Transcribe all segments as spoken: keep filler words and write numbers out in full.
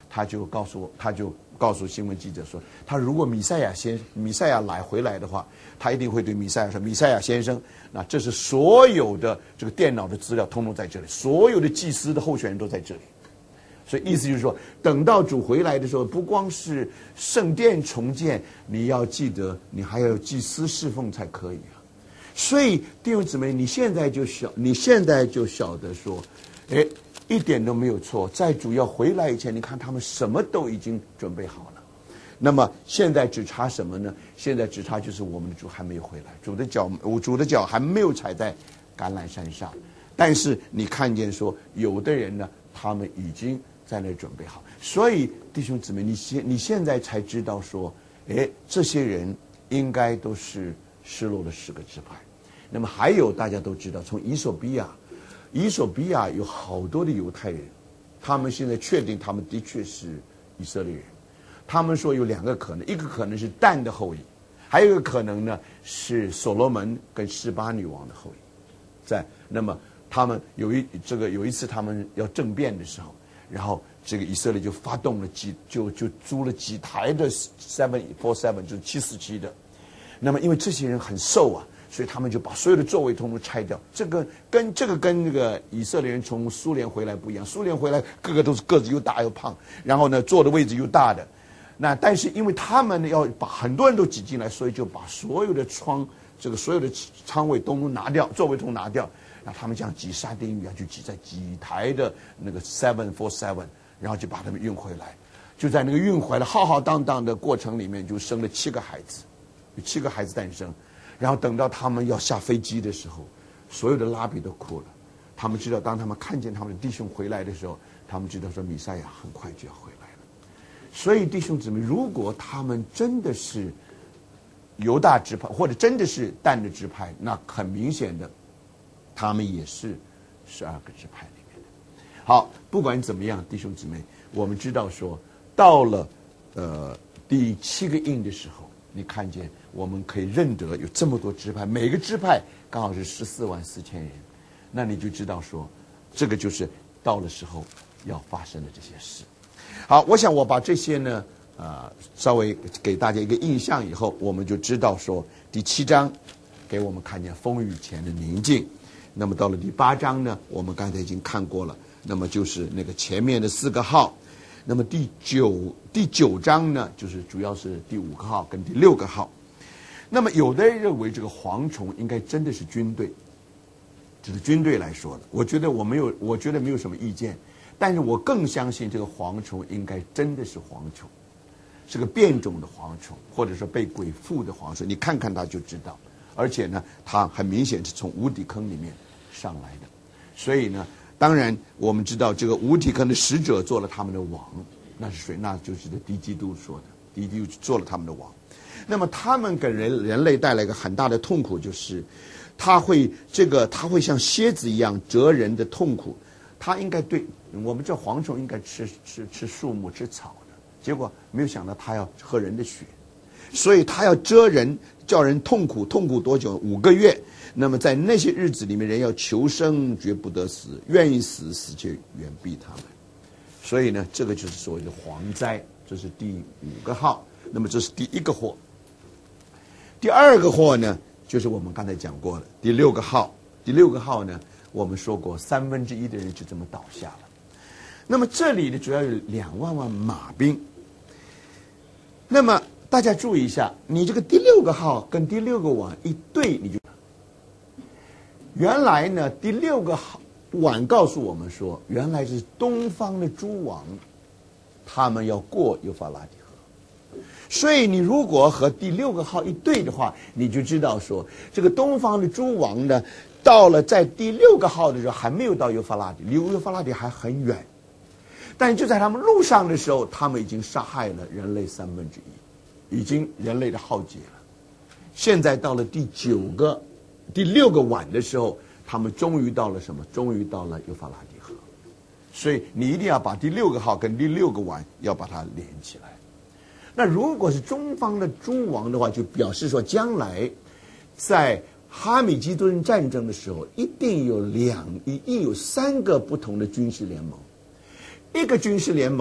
他就告诉我，他就告诉新闻记者说，他如果弥赛亚先弥赛亚来回来的话，他一定会对弥赛亚说，弥赛亚先生，那这是所有的这个电脑的资料通通在这里，所有的祭司的候选人都在这里。所以意思就是说，等到主回来的时候，不光是圣殿重建，你要记得，你还要有祭司侍奉才可以啊。所以弟兄姊妹，你现在就晓，你现在就晓得说，哎，一点都没有错。在主要回来以前，你看他们什么都已经准备好了。那么现在只差什么呢？现在只差就是我们的主还没有回来，主的脚，主的脚还没有踩在橄榄山上。但是你看见说，有的人呢，他们已经在那准备好。所以弟兄姊妹，你现你现在才知道说，哎，这些人应该都是失落的十个支派。那么还有大家都知道，从以索比亚，以索比亚有好多的犹太人，他们现在确定他们的确是以色列人。他们说有两个可能，一个可能是但的后裔，还有一个可能呢是所罗门跟示巴女王的后裔。在那么他们有一这个有一次他们要政变的时候，然后这个以色列就发动了几就就租了几台的 seven four seven 就是七四七的。那么因为这些人很瘦啊，所以他们就把所有的座位通通拆掉。这个跟这个跟那个以色列人从苏联回来不一样，苏联回来个个都是个子又大又胖，然后呢坐的位置又大的。那但是因为他们要把很多人都挤进来，所以就把所有的窗这个所有的舱位都拿掉，座位都拿掉，让他们像挤沙丁鱼一样就挤在几台的那个 seven four seven， 然后就把他们运回来。就在那个运回来浩浩荡荡的过程里面，就生了七个孩子，有七个孩子诞生。然后等到他们要下飞机的时候，所有的拉比都哭了。他们知道，当他们看见他们的弟兄回来的时候，他们知道说弥赛亚很快就要回来了。所以弟兄姊妹，如果他们真的是犹大支派，或者真的是但的支派，那很明显的，他们也是十二个支派里面的。好，不管怎么样，弟兄姊妹，我们知道说，到了呃第七个印的时候，你看见我们可以认得有这么多支派，每个支派刚好是十四万四千人，那你就知道说，这个就是到了时候要发生的这些事。好，我想我把这些呢，呃，稍微给大家一个印象以后，我们就知道说，第七章给我们看见风雨前的宁静。那么到了第八章呢，我们刚才已经看过了，那么就是那个前面的四个号。那么第九第九章呢，就是主要是第五个号跟第六个号。那么有的人认为这个蝗虫应该真的是军队，这是军队来说的。我觉得我没有，我觉得没有什么意见。但是我更相信这个蝗虫应该真的是蝗虫，是个变种的蝗虫，或者说被鬼附的蝗虫。你看看它就知道。而且呢，它很明显是从无底坑里面上来的。所以呢，当然我们知道这个无底坑的使者做了他们的王，那是谁？那就是敌基督说的，敌基督做了他们的王。那么他们给人人类带来一个很大的痛苦，就是他会这个他会像蝎子一样蛰人的痛苦。他应该对我们这蝗虫应该吃吃吃树木吃草的，结果没有想到他要喝人的血，所以他要蛰人，叫人痛苦，痛苦多久？五个月。那么在那些日子里面，人要求生绝不得死，愿意死死就远避他们。所以呢，这个就是所谓的蝗灾，这是第五个号。那么这是第一个祸。第二个祸呢，就是我们刚才讲过了，第六个号。第六个号呢，我们说过，三分之一的人就这么倒下了。那么这里呢，主要有两万万马兵。那么大家注意一下，你这个第六个号跟第六个碗一对，你就原来呢，第六个碗告诉我们说，原来是东方的诸王，他们要过幼发拉底河。所以你如果和第六个号一对的话，你就知道说，这个东方的诸王呢，到了在第六个号的时候还没有到幼发拉底，离幼发拉底还很远。但就在他们路上的时候，他们已经杀害了人类三分之一，已经人类的浩劫了。现在到了第九个、第六个碗的时候，他们终于到了什么？终于到了幼发拉底河。所以你一定要把第六个号跟第六个碗要把它连起来。那如果是中方的诸王的话，就表示说将来在哈米基顿战争的时候，一定有两一定有三个不同的军事联盟。一个军事联盟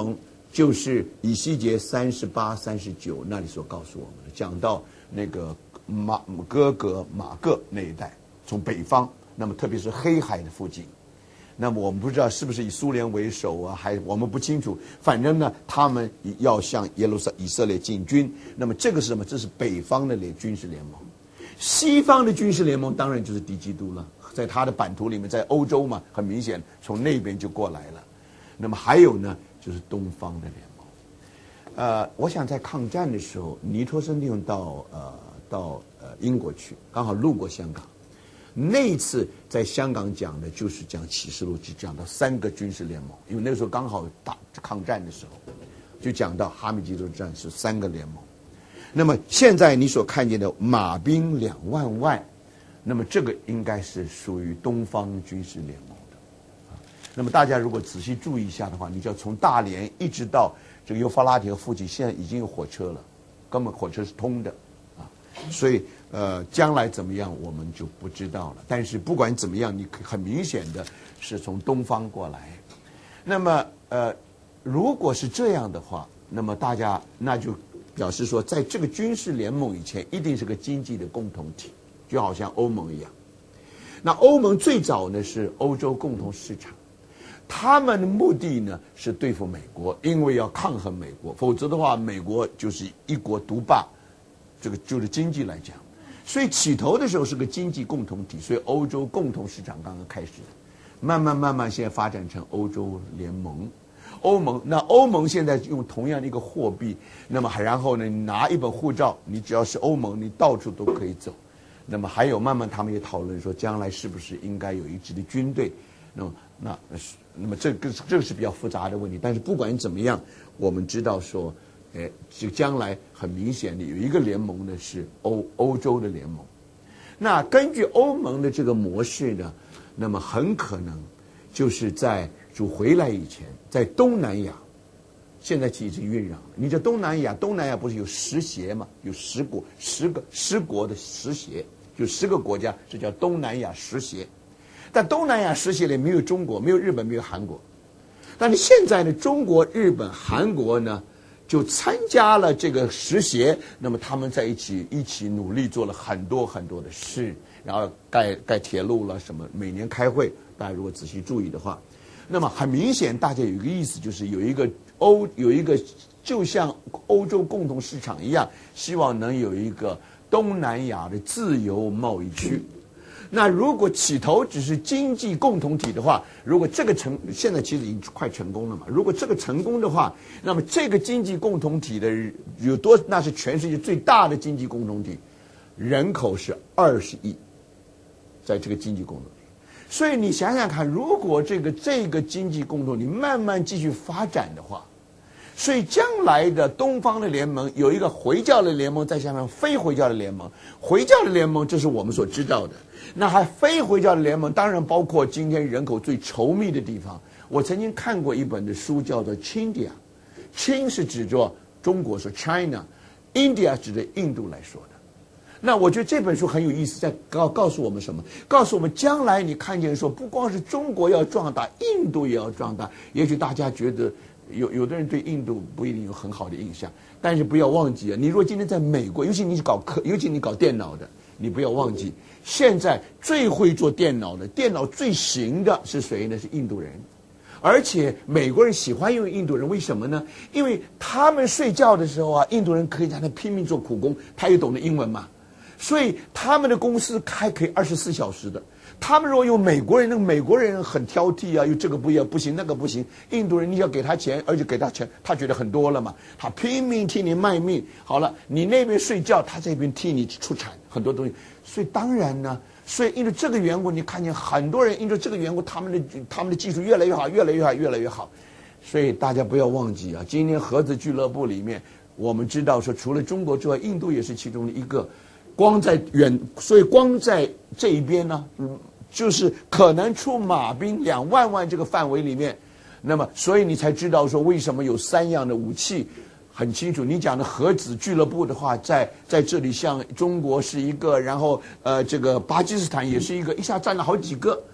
就是以西结三十八、三十九那里所告诉我们的，讲到那个马哥格马各那一带，从北方，那么特别是黑海的附近。那么我们不知道是不是以苏联为首啊，还我们不清楚。反正呢，他们要向耶路撒以色列进军。那么这个是什么？这是北方的联军事联盟。西方的军事联盟当然就是敌基督了，在他的版图里面，在欧洲嘛，很明显从那边就过来了。那么还有呢，就是东方的联盟。呃，我想在抗战的时候，尼托生弟兄到呃到呃英国去，刚好路过香港。那一次在香港讲的就是讲启示录，就讲到三个军事联盟，因为那个时候刚好打抗战的时候，就讲到哈密基督战是三个联盟。那么现在你所看见的马兵两万万，那么这个应该是属于东方军事联盟的。那么大家如果仔细注意一下的话，你就要从大连一直到这个幼发拉底河附近，现在已经有火车了，根本火车是通的啊，所以。呃，将来怎么样我们就不知道了。但是不管怎么样，你很明显的是从东方过来。那么呃，如果是这样的话，那么大家那就表示说，在这个军事联盟以前，一定是个经济的共同体，就好像欧盟一样。那欧盟最早呢是欧洲共同市场，他们的目的呢是对付美国，因为要抗衡美国，否则的话，美国就是一国独霸。这个就是经济来讲。所以起头的时候是个经济共同体，所以欧洲共同市场刚刚开始的，慢慢慢慢现在发展成欧洲联盟，欧盟。那欧盟现在用同样的一个货币，那么还然后呢，你拿一本护照，你只要是欧盟，你到处都可以走。那么还有慢慢他们也讨论说，将来是不是应该有一支的军队？那么那那么这个这个是比较复杂的问题。但是不管怎么样，我们知道说。哎，就将来很明显的有一个联盟呢是欧欧洲的联盟，那根据欧盟的这个模式呢，那么很可能就是在主回来以前，在东南亚，现在其实酝酿了。你这东南亚，东南亚不是有十协嘛？有十国，十个十国的十协，就十个国家，这叫东南亚十协。但东南亚十协里没有中国，没有日本，没有韩国。但是现在呢，中国、日本、韩国呢？就参加了这个十协，那么他们在一起一起努力做了很多很多的事，然后盖盖铁路了什么，每年开会，大家如果仔细注意的话，那么很明显，大家有一个意思，就是有一个欧有一个就像欧洲共同市场一样，希望能有一个东南亚的自由贸易区。那如果起头只是经济共同体的话，如果这个成现在其实已经快成功了嘛。如果这个成功的话，那么这个经济共同体的有多？那是全世界最大的经济共同体，人口是二十亿，在这个经济共同体。所以你想想看，如果这个这个经济共同体慢慢继续发展的话，所以将来的东方的联盟有一个回教的联盟，再加上非回教的联盟。回教的联盟这是我们所知道的，那还非回教的联盟当然包括今天人口最稠密的地方。我曾经看过一本的书叫做 Chindia， 亲是指着中国说 China， India 指着印度来说的。那我觉得这本书很有意思，在告告诉我们什么？告诉我们将来你看见说，不光是中国要壮大，印度也要壮大。也许大家觉得有有的人对印度不一定有很好的印象，但是不要忘记啊，你如果今天在美国，尤其你搞科，尤其你搞电脑的，你不要忘记，现在最会做电脑的，电脑最行的是谁呢？是印度人。而且美国人喜欢用印度人，为什么呢？因为他们睡觉的时候啊，印度人可以在那拼命做苦工，他也懂得英文嘛，所以他们的公司开可以二十四小时的。他们如果用美国人，那个美国人很挑剔啊，又这个不要不行，那个不行。印度人你要给他钱，而且给他钱，他觉得很多了嘛，他拼命替你卖命。好了，你那边睡觉，他这边替你出产很多东西。所以当然呢，所以因为这个缘故，你看见很多人因为这个缘故，他们的他们的技术越来越好，越来越好，越来越好。所以大家不要忘记啊，今天核子俱乐部里面，我们知道说，除了中国之外，印度也是其中的一个。光在远，所以光在这一边呢，嗯，就是可能出马兵两万万这个范围里面，那么所以你才知道说为什么有三样的武器，很清楚。你讲的核子俱乐部的话，在在这里像中国是一个，然后呃这个巴基斯坦也是一个，一下占了好几个。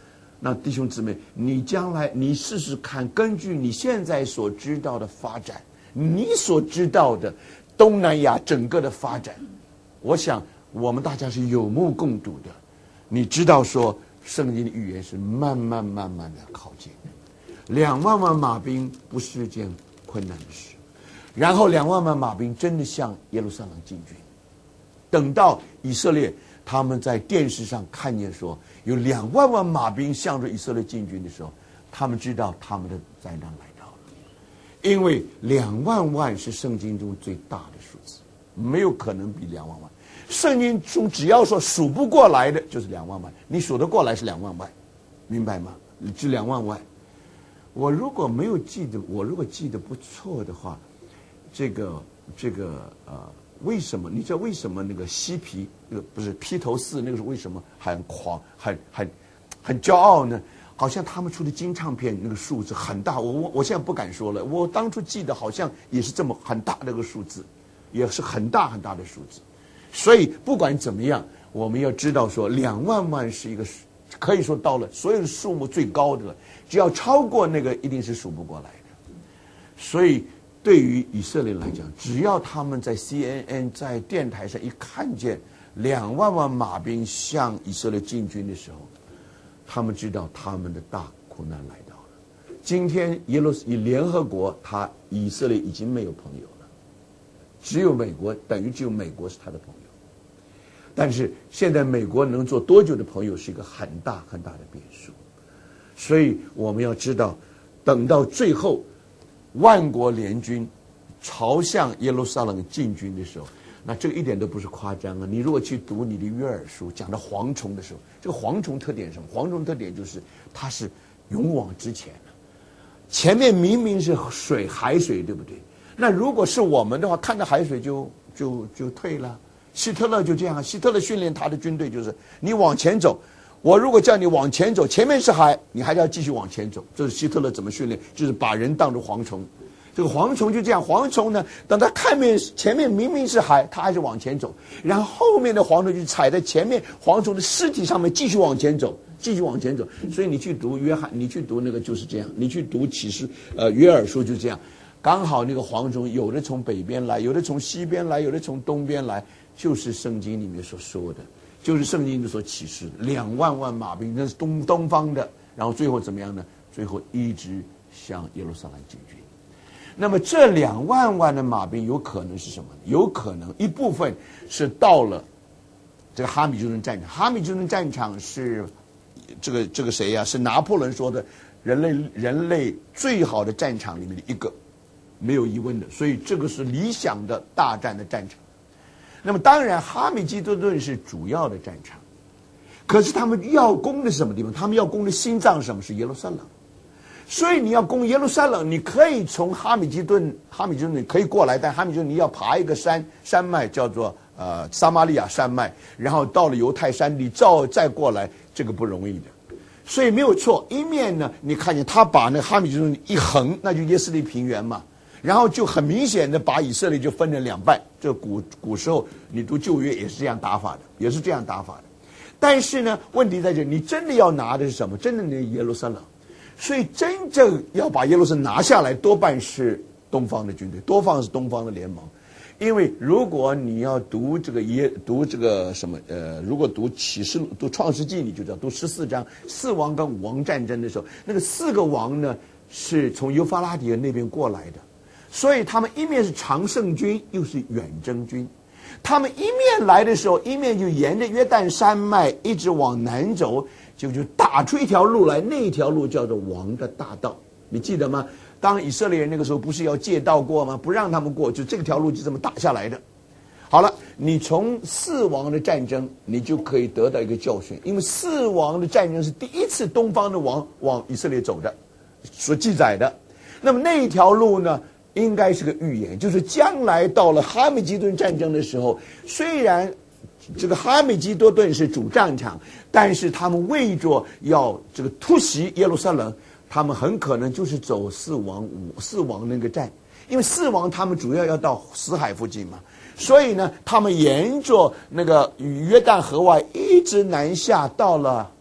那弟兄姊妹，你将来你试试看，根据你现在所知道的发展，你所知道的东南亚整个的发展，我想我们大家是有目共睹的。你知道说圣经的预言是慢慢慢慢的靠近，两万万马兵不是件困难的事，然后两万万马兵真的向耶路撒冷进军。等到以色列他们在电视上看见说有两万万马兵向着以色列进军的时候，他们知道他们的灾难来到了。因为两万万是圣经中最大的数字，没有可能比两万万。圣经中只要说数不过来的就是两万万，你数得过来是两万万，明白吗？是两万万。我如果没有记得，我如果记得不错的话，这个这个呃，为什么？你知道为什么那个西皮那个不是披头士那个是为什么很狂很很很骄傲呢？好像他们出的金唱片那个数字很大，我我我现在不敢说了。我当初记得好像也是这么很大的一个数字，也是很大很大的数字。所以不管怎么样，我们要知道说两万万是一个可以说到了所有的数目最高的了，只要超过那个一定是数不过来的。所以对于以色列来讲，只要他们在 C N N 在电台上一看见两万万马兵向以色列进军的时候，他们知道他们的大苦难来到了。今天耶路以联合国，他以色列已经没有朋友了，只有美国，等于只有美国是他的朋友。但是现在美国能做多久的朋友是一个很大很大的变数。所以我们要知道，等到最后万国联军朝向耶路撒冷进军的时候，那这个一点都不是夸张啊！你如果去读你的约珥书讲到蝗虫的时候，这个蝗虫特点是什么？蝗虫特点就是它是勇往直前的，前面明明是水海水，对不对？那如果是我们的话，看到海水就就就退了。希特勒就这样，希特勒训练他的军队就是你往前走，我如果叫你往前走，前面是海，你还是要继续往前走。这是希特勒怎么训练，就是把人当作蝗虫。这个蝗虫就这样，蝗虫呢，等他看面前面明明是海，他还是往前走，然后后面的蝗虫就踩在前面蝗虫的尸体上面继续往前走，继续往前走。所以你去读约翰，你去读那个就是这样，你去读启示呃约珥书就这样，刚好那个蝗虫有的从北边来，有的从西边来，有的从东边来，就是圣经里面所说的，就是圣经里所启示的两万万马兵，那是东东方的，然后最后怎么样呢？最后一直向耶路撒冷进军。那么这两万万的马兵有可能是什么？有可能一部分是到了这个哈米诸顿战场。哈米诸顿战场是这个这个谁呀、啊？是拿破仑说的人类人类最好的战场里面的一个，没有疑问的。所以这个是理想的大战的战场。那么当然，哈米基多顿是主要的战场，可是他们要攻的是什么地方？他们要攻的心脏是什么？是耶路撒冷。所以你要攻耶路撒冷，你可以从哈米基顿，哈米基顿可以过来，但哈米基顿你要爬一个山山脉，叫做呃撒玛利亚山脉，然后到了犹太山地，照再过来，这个不容易的。所以没有错，一面呢，你看见他把那哈米基顿一横，那就耶斯利平原嘛，然后就很明显的把以色列就分成两半。这古古时候你读旧约也是这样打法的，也是这样打法的。但是呢，问题在这，你真的要拿的是什么？真的那耶路撒冷。所以真正要把耶路撒冷拿下来，多半是东方的军队，多半是东方的联盟。因为如果你要读这个耶读这个什么呃，如果读启示读创世纪，你就知道读十四章四王跟五王战争的时候，那个四个王呢是从幼发拉底河那边过来的，所以他们一面是常胜军，又是远征军。他们一面来的时候，一面就沿着约旦山脉一直往南走，就就打出一条路来，那条路叫做王的大道，你记得吗？当以色列人那个时候不是要借道过吗？不让他们过，就这条路就这么打下来的。好了，你从四王的战争，你就可以得到一个教训，因为四王的战争是第一次东方的王往以色列走的，所记载的。那么那一条路呢，应该是个预言，就是将来到了哈米基顿战争的时候，虽然这个哈米基多顿是主战场，但是他们为着要这个突袭耶路撒冷，他们很可能就是走四王五四王那个战，因为四王他们主要要到死海附近嘛，所以呢，他们沿着那个约旦河外一直南下到了